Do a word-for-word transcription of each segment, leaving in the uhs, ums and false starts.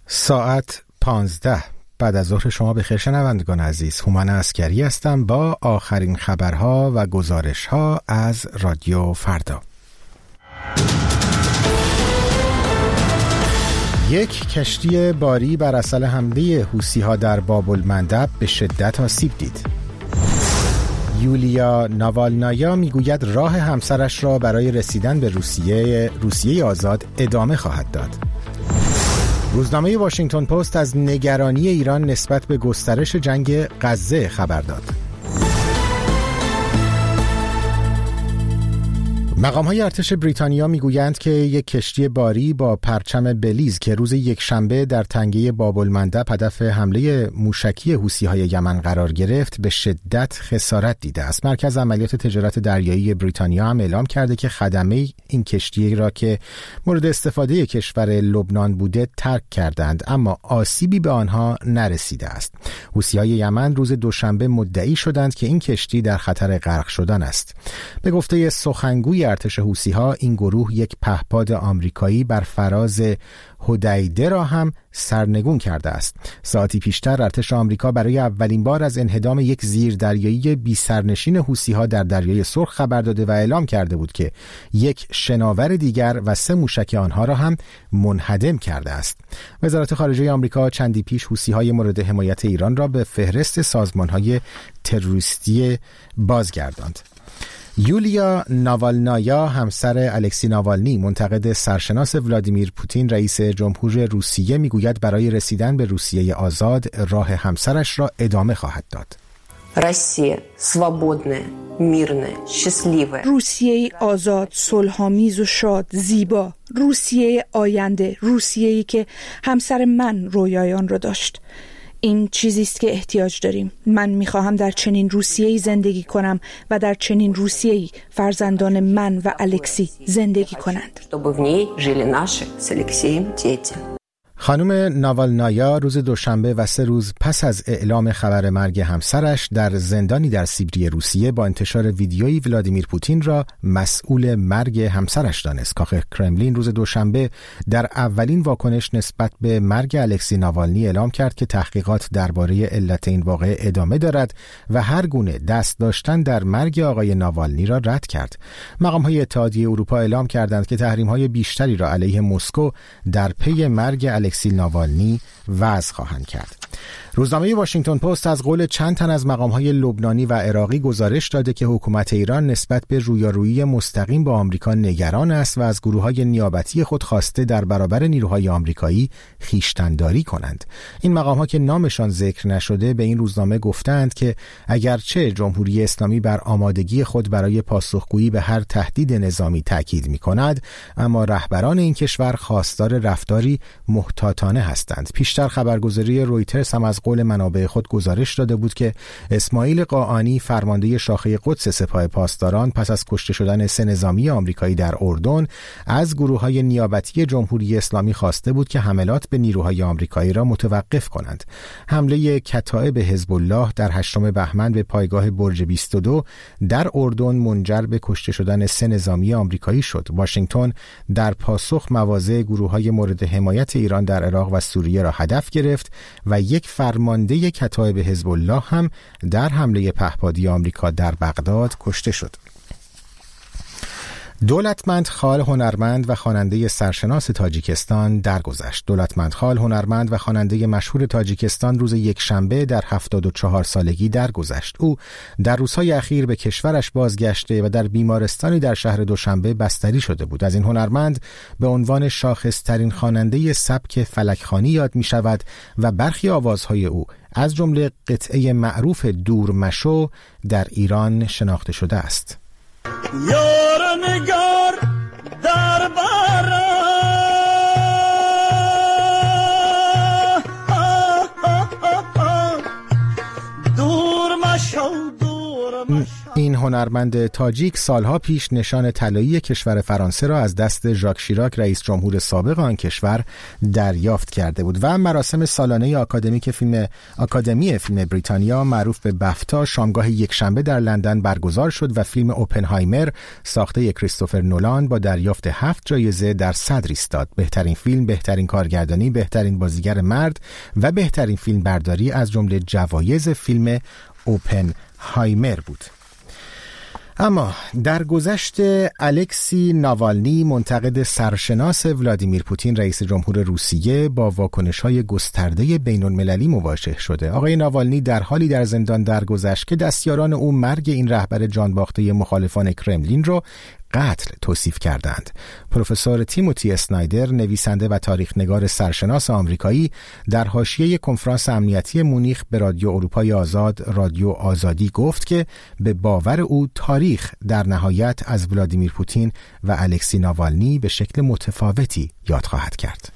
ساعت پانزده بعد از ظهر شما بخیر شنوندگان عزیز. هومن عسکری هستم با آخرین خبرها و گزارشها از رادیو فردا. یک کشتی باری بر اثر حمله حوثی‌ها در باب المندب به شدت آسیب دید. یولیا ناوالنایا میگوید راه همسرش را برای رسیدن به روسیه روسیه آزاد ادامه خواهد داد. روزنامه واشنگتن پست از نگرانی ایران نسبت به گسترش جنگ غزه خبر داد. مقام‌های ارتش بریتانیا میگویند که یک کشتی باری با پرچم بلیز که روز یکشنبه در تنگه باب المندب هدف حمله موشکی حوثی‌های یمن قرار گرفت به شدت خسارت دیده است. مرکز عملیات تجارت دریایی بریتانیا هم اعلام کرده که خدمه این کشتی را که مورد استفاده کشور لبنان بوده ترک کردند، اما آسیبی به آنها نرسیده است. حوثی‌های یمن روز دوشنبه مدعی شدند که این کشتی در خطر غرق شدن است. به گفته سخنگوی ارتش حوثی‌ها، این گروه یک پهپاد آمریکایی بر فراز هدیده را هم سرنگون کرده است. ساعتی پیشتر ارتش آمریکا برای اولین بار از انهدام یک زیردریایی بی سرنشین حوثی‌ها در دریای سرخ خبر داده و اعلام کرده بود که یک شناور دیگر و سه موشک آنها را هم منهدم کرده است. وزارت خارجه آمریکا چندی پیش حوثی‌های مورد حمایت ایران را به فهرست سازمان‌های تروریستی بازگرداند. یولیا ناوالنایا همسر الکسی ناوالنی منتقد سرشناس ولادیمیر پوتین رئیس جمهور روسیه میگوید برای رسیدن به روسیه آزاد راه همسرش را ادامه خواهد داد. روسیه свободная, мирная, счастливая. روسیه آزاد، صلح‌آمیز و شاد، زیبا. روسیه آینده، روسیه‌ای که همسر من رویای آن را داشت. این چیزی است که احتیاج داریم. من میخواهم در چنین روسیه‌ای زندگی کنم و در چنین روسیه‌ای فرزندان من و الکسی زندگی کنند. خانم ناوالنایا روز دوشنبه و سه روز پس از اعلام خبر مرگ همسرش در زندانی در سیبری روسیه با انتشار ویدیویی ولادیمیر پوتین را مسئول مرگ همسرش دانست. کاخ کرملین روز دوشنبه در اولین واکنش نسبت به مرگ الکسی ناوالنی اعلام کرد که تحقیقات درباره علت این واقعه ادامه دارد و هر گونه دست داشتن در مرگ آقای ناوالنی را رد کرد. مقام‌های اتحادیه اروپا اعلام کردند که تحریم‌های بیشتری را علیه مسکو در پی مرگ الکسی ناوالنی وضع خواهند کرد. روزنامه واشنگتن پست از قول چند تن از مقام‌های لبنانی و عراقی گزارش داده که حکومت ایران نسبت به رویارویی مستقیم با آمریکا نگران است و از گروه‌های نیابتی خود خواسته در برابر نیروهای آمریکایی خویشتن‌داری کنند. این مقام‌ها که نامشان ذکر نشده به این روزنامه گفتند که اگرچه جمهوری اسلامی بر آمادگی خود برای پاسخگویی به هر تهدید نظامی تاکید می‌کند، اما رهبران این کشور خواستار رفتاری محتاطانه هستند. پیشتر خبرگزاری رویترز هم از قول منابع خود گزارش داده بود که اسماعیل قاآنی فرمانده شاخه قدس سپاه پاسداران پس از کشته شدن سه نظامی آمریکایی در اردن از گروه‌های نیابتی جمهوری اسلامی خواسته بود که حملات به نیروهای آمریکایی را متوقف کنند. حمله کتائب حزب الله در هشتم بهمن به پایگاه برج بیست و دو در اردن منجر به کشته شدن سه نظامی آمریکایی شد. واشنگتن در پاسخ مواضع گروه‌های مورد حمایت ایران در عراق و سوریه را هدف گرفت و یک فرمانده کتائب حزب الله هم در حمله پهپادی آمریکا در بغداد کشته شد. دولتمند خال هنرمند و خواننده سرشناس تاجیکستان درگذشت. دولتمند خال هنرمند و خواننده مشهور تاجیکستان روز یکشنبه در هفتاد و چهار سالگی درگذشت. او در روزهای اخیر به کشورش بازگشته و در بیمارستانی در شهر دوشنبه بستری شده بود. از این هنرمند به عنوان شاخص‌ترین خواننده سبک فلک‌خوانی یاد می شود و برخی آوازهای او از جمله قطعه معروف دور مشو در ایران شناخته شده است. یار نگار در بارا این هنرمند تاجیک سالها پیش نشان طلایی کشور فرانسه را از دست ژاک شیراک رئیس جمهور سابق آن کشور دریافت کرده بود و مراسم سالانه آکادمیک فیلم آکادمی فیلم بریتانیا معروف به بفتا شامگاه یکشنبه در لندن برگزار شد و فیلم اوپنهایمر ساخته کریستوفر نولان با دریافت هفت جایزه در صدر ایستاد. بهترین فیلم، بهترین کارگردانی، بهترین بازیگر مرد و بهترین فیلم برداری از جمله جوایز فیلم اوپنهایمر بود. اما در گذشته الکسی ناوالنی منتقد سرشناس ولادیمیر پوتین رئیس جمهور روسیه با واکنش‌های گسترده بین‌المللی مواجه شده. آقای ناوالنی در حالی در زندان درگذشت که دستیاران او مرگ این رهبر جانباخته مخالفان کرملین را قتل توصیف کردند. پروفسور تیموتی اسنایدر، نویسنده و تاریخ‌نگار سرشناس آمریکایی، در حاشیه کنفرانس امنیتی مونیخ به رادیو اروپای آزاد، رادیو آزادی گفت که به باور او تاریخ در نهایت از ولادیمیر پوتین و الکسی ناوالنی به شکل متفاوتی یاد خواهد کرد.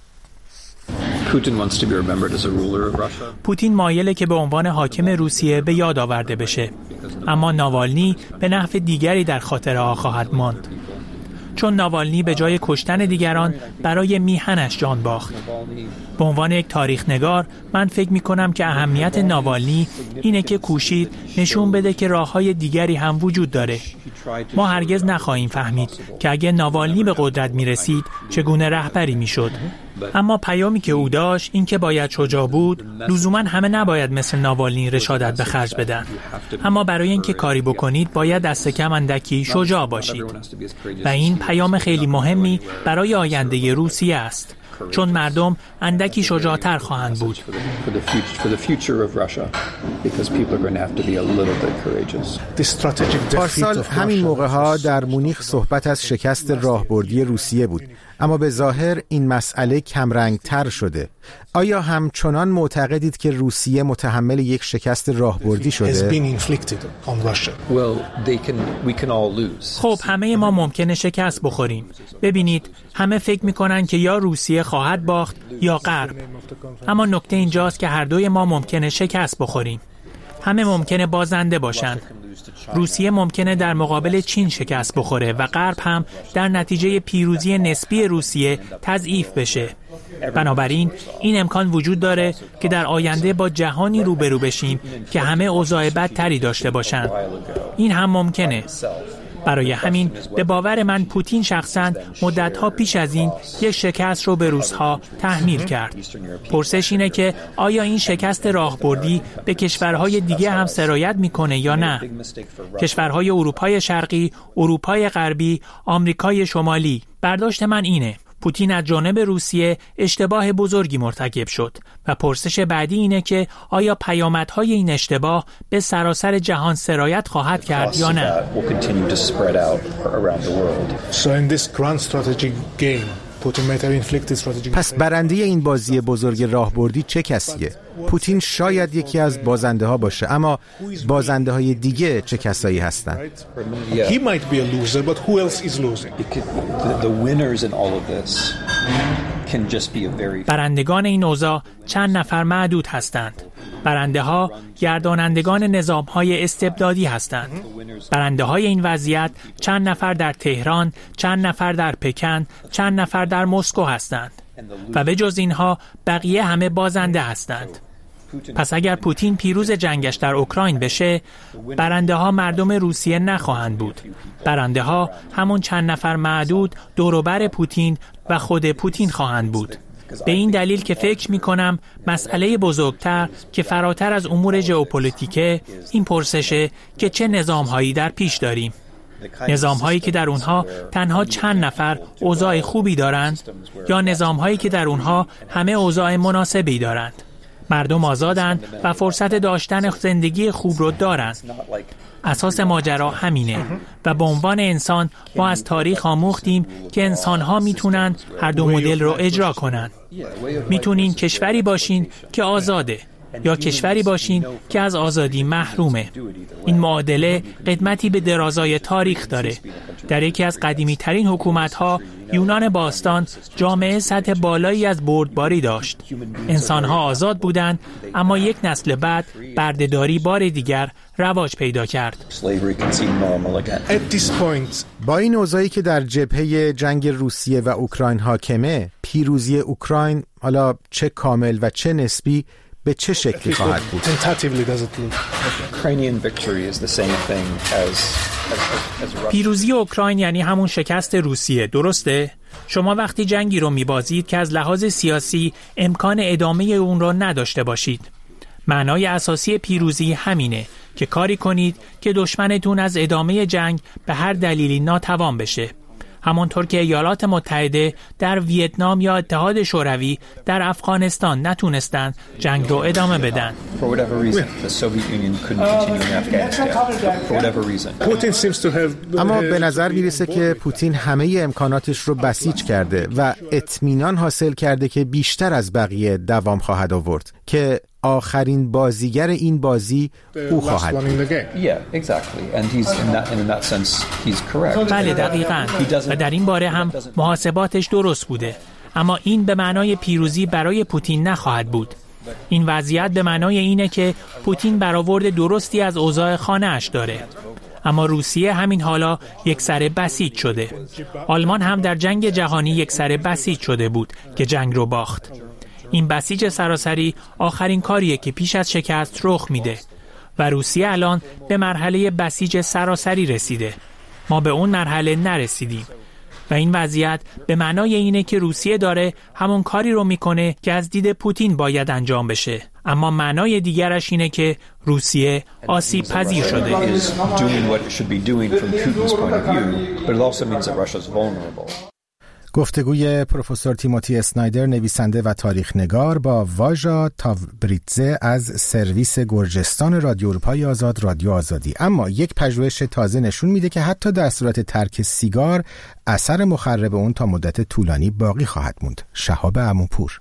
پوتین مایله که به عنوان حاکم روسیه به یاد آورده بشه، اما ناوالنی به نحو دیگری در خاطره ها خواهد ماند، چون ناوالنی به جای کشتن دیگران برای میهنش جان باخت. به عنوان یک تاریخ نگار من فکر می کنم که اهمیت ناوالنی اینه که کوشید نشون بده که راههای دیگری هم وجود داره. ما هرگز نخواهیم فهمید که اگه ناوالنی به قدرت می رسید چگونه رهبری می شد. اما پیامی که او داشت این که باید شجاع بود. لزوما همه نباید مثل ناوالنی رشادت به خرج بدن، اما برای اینکه کاری بکنید باید دست کم اندکی شجاع باشید و این پیام خیلی مهمی برای آینده روسیه است، چون مردم اندکی شجاعتر خواهند بود. پارسال همین موقع ها در مونیخ صحبت از شکست راهبردی روسیه بود، اما به ظاهر این مسئله کمرنگتر شده. آیا همچنان معتقدید که روسیه متحمل یک شکست راهبردی شده؟ خب همه ما ممکنه شکست بخوریم. ببینید همه فکر میکنن که یا روسیه خواهد باخت یا غرب، اما نکته اینجاست که هر دوی ما ممکنه شکست بخوریم. همه ممکنه بازنده باشن. روسیه ممکنه در مقابل چین شکست بخوره و غرب هم در نتیجه پیروزی نسبی روسیه تضعیف بشه. بنابراین این امکان وجود داره که در آینده با جهانی روبرو بشیم که همه اوضاع بدتری داشته باشن. این هم ممکنه. برای همین به باور من پوتین شخصاً مدت‌ها پیش از این یک شکست رو به روس‌ها تحمیل کرد. پرسش اینه که آیا این شکست راهبردی به کشورهای دیگه هم سرایت میکنه یا نه؟ کشورهای اروپای شرقی، اروپای غربی، آمریکای شمالی. برداشت من اینه: پوتین از جانب روسیه اشتباه بزرگی مرتکب شد و پرسش بعدی اینه که آیا پیامدهای این اشتباه به سراسر جهان سرایت خواهد کرد یا نه؟ پس برنده این بازی بزرگ راهبردی چه کسیه؟ پوتین شاید یکی از بازنده ها باشه، اما بازنده های دیگه چه کسایی هستن؟ He might be a loser, but who else is losing? The winners in all of this can just be a very برندگان این اوضاع چند نفر معدود هستند. برنده ها گردانندگان نظام های استبدادی هستند. برنده های این وضعیت چند نفر در تهران، چند نفر در پکن، چند نفر در مسکو هستند و به جز اینها بقیه همه بازنده هستند. پس اگر پوتین پیروز جنگش در اوکراین بشه، برنده ها مردم روسیه نخواهند بود. برنده ها همون چند نفر معدود دوروبر پوتین و خود پوتین خواهند بود. به این دلیل که فکر می کنم مسئله بزرگتر که فراتر از امور ژئوپلیتیکه این پرسشه که چه نظام‌هایی در پیش داریم. نظام‌هایی که در اونها تنها چند نفر اوضاع خوبی دارند یا نظام‌هایی که در اونها همه اوضاع مناسبی دارند. مردم آزادند و فرصت داشتن زندگی خوب رو دارند. اساس ماجرا همینه و به عنوان انسان ما از تاریخ آموختیم که انسان‌ها میتونن هر دو مدل رو اجرا کنن. میتونین کشوری باشین که آزاده یا کشوری باشین که از آزادی محرومه. این معادله قدمتی به درازای تاریخ داره. در یکی از قدیمی ترین حکومت‌ها، یونان باستان، جامعه سطح بالایی از بردباری داشت. انسان‌ها آزاد بودند، اما یک نسل بعد بردهداری بار دیگر رواج پیدا کرد. با این اوضاعی که در جبهه جنگ روسیه و اوکراین حاکمه، پیروزی اوکراین، حالا چه کامل و چه نسبی، به چه شکلی خواهد بود؟ پیروزی اوکراین یعنی همون شکست روسیه، درسته؟ شما وقتی جنگی رو میبازید که از لحاظ سیاسی امکان ادامه اون رو نداشته باشید. معنای اساسی پیروزی همینه که کاری کنید که دشمنتون از ادامه جنگ به هر دلیلی ناتوان بشه. همانطور که ایالات متحده در ویتنام یا اتحاد شوروی در افغانستان نتونستن جنگ رو ادامه بدن. اما به نظر میرسه که پوتین همه امکاناتش رو بسیج کرده و اطمینان حاصل کرده که بیشتر از بقیه دوام خواهد آورد، که آخرین بازیگر این بازی او خواهد بود. بله دقیقاً، و در این باره هم محاسباتش درست بوده. اما این به معنای پیروزی برای پوتین نخواهد بود. این وضعیت به معنای اینه که پوتین برآورد درستی از اوضاع خانه‌اش داره. اما روسیه همین حالا یک سره بسیج شده. آلمان هم در جنگ جهانی یک سره بسیج شده بود که جنگ رو باخت. این بسیج سراسری آخرین کاریه که پیش از شکست رخ میده و روسیه الان به مرحله بسیج سراسری رسیده. ما به اون مرحله نرسیدیم و این وضعیت به معنای اینه که روسیه داره همون کاری رو میکنه که از دید پوتین باید انجام بشه، اما معنای دیگرش اینه که روسیه آسیب پذیر شده. گفتگوی پروفسور تیموتی اسنایدر، نویسنده و تاریخ نگار، با واژا تاوبریتزه از سرویس گرجستان رادیو اروپای آزاد، رادیو آزادی. اما یک پژوهش تازه نشون میده که حتی در صورت ترک سیگار، اثر مخرب اون تا مدت طولانی باقی خواهد موند. شهاب عموپور.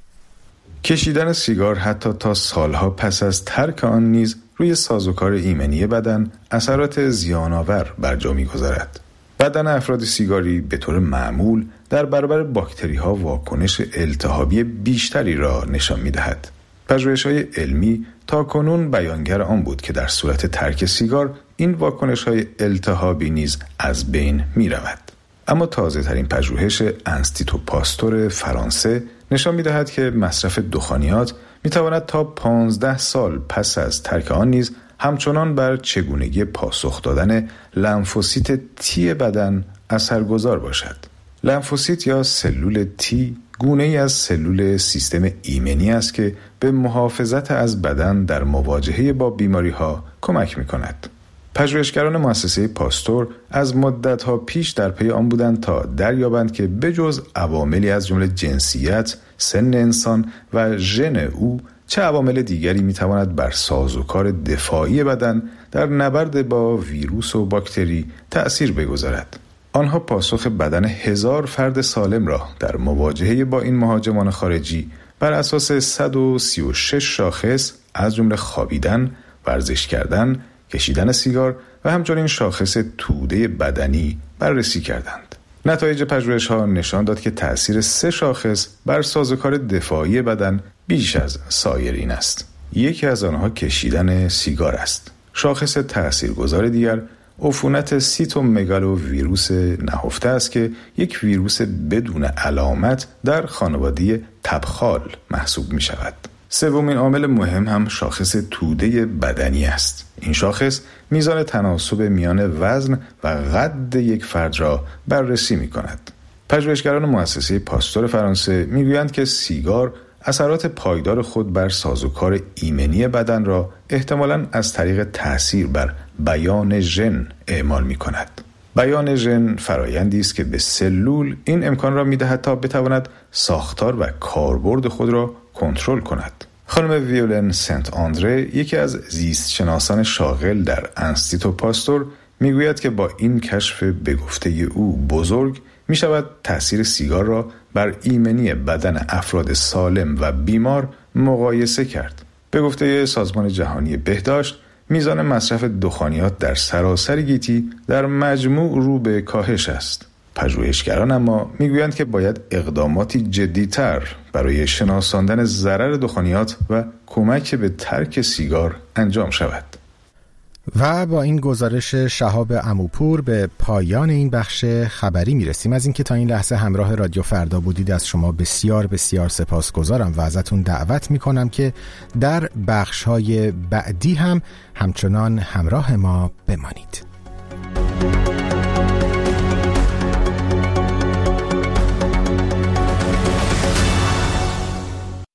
کشیدن سیگار حتی تا سالها پس از ترک آن نیز روی سازوکار ایمنی بدن اثرات زیان‌آور بر جا می‌گذارد. بدن افراد سیگاری به طور معمول در برابر باکتری‌ها واکنش التهابی بیشتری را نشان می‌دهد. پژوهش‌های علمی تاکنون بیانگر آن بود که در صورت ترک سیگار این واکنش‌های التهابی نیز از بین می‌رود. اما تازه‌ترین پژوهش انستیتو پاستور فرانسه نشان می‌دهد که مصرف دخانیات می‌تواند تا پانزده سال پس از ترک آن نیز همچنان بر چگونگی پاسخ دادن لنفوسیت تی بدن اثرگذار باشد. لنفوسیت یا سلول تی گونه‌ای از سلول سیستم ایمنی است که به محافظت از بدن در مواجهه با بیماری‌ها کمک می‌کند. پژوهشگران مؤسسه پاستور از مدت‌ها پیش در پی آن بودند تا دریابند که بجز عواملی از جمله جنسیت، سن انسان و ژن او، چه عوامل دیگری میتواند بر سازوکار دفاعی بدن در نبرد با ویروس و باکتری تأثیر بگذارد. آنها پاسخ بدن هزار فرد سالم را در مواجهه با این مهاجمان خارجی بر اساس صد و سی و شش شاخص از جمله خوابیدن، ورزش کردن، کشیدن سیگار و همچنین شاخص توده بدنی بررسی کردند. نتایج پژوهش‌ها نشان داد که تأثیر سه شاخص بر سازوکار دفاعی بدن بیش از سایرین است. یکی از آنها کشیدن سیگار است. شاخص تأثیرگذار دیگر عفونت سیتومگالو ویروس نهفته است که یک ویروس بدون علامت در خانواده تبخال محسوب می شود. سومین عامل مهم هم شاخص توده بدنی است. این شاخص میزان تناسب میان وزن و قد یک فرد را بررسی می کند. پژوهشگران مؤسسه پاستور فرانسه میگویند که سیگار اثرات پایدار خود بر سازوکار ایمنی بدن را احتمالاً از طریق تأثیر بر بیان ژن اعمال می کند. بیان ژن فرایندی است که به سلول این امکان را می‌دهد تا بتواند ساختار و کاربرد خود را کنترل کند. خانم ویولن سنت آندره، یکی از زیست شناسان شاغل در انستیتو پاستور، میگوید که با این کشف به گفته او بزرگ می شود تأثیر سیگار را بر ایمنی بدن افراد سالم و بیمار مقایسه کرد. به گفته سازمان جهانی بهداشت، میزان مصرف دخانیات در سراسر گیتی در مجموع رو به کاهش است. پژوهشگران اما میگویند که باید اقداماتی جدی‌تر برای شناساندن ضرر دخانیات و کمک به ترک سیگار انجام شود. و با این گزارش شهاب عموپور به پایان این بخش خبری میرسیم. از اینکه تا این لحظه همراه رادیو فردا بودید از شما بسیار بسیار سپاسگزارم و ازتون دعوت میکنم که در بخش‌های بعدی هم همچنان همراه ما بمانید.